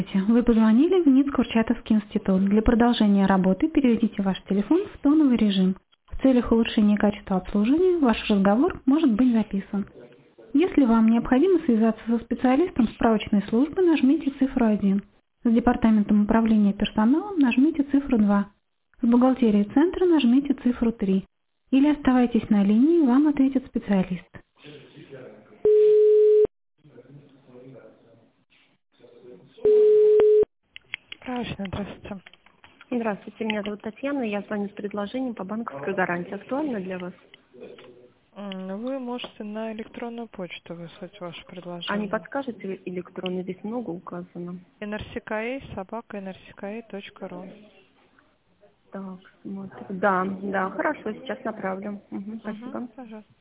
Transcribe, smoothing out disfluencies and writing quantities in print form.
Вы позвонили в НИИ Курчатовский институт. Для продолжения работы переведите ваш телефон в тоновый режим. В целях улучшения качества обслуживания ваш разговор может быть записан. Если вам необходимо связаться со специалистом справочной службы, нажмите цифру 1. С департаментом управления персоналом нажмите цифру 2. С бухгалтерией центра нажмите цифру 3. Или оставайтесь на линии, вам ответит специалист. Справочная, здравствуйте. Здравствуйте, меня зовут Татьяна, я звоню с предложением по банковской гарантии. Актуально для вас? Вы можете на электронную почту выслать ваше А не предложение. подскажете электронный? Здесь много указано. nrcka@nrcka.ru. Так, смотрим. Да, хорошо, сейчас направлю. Спасибо. Пожалуйста.